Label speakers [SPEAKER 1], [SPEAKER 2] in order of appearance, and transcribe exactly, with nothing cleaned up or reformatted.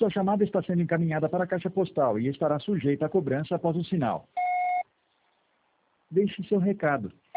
[SPEAKER 1] Sua chamada está sendo encaminhada para a caixa postal e estará sujeita a cobrança após o sinal. Deixe seu recado.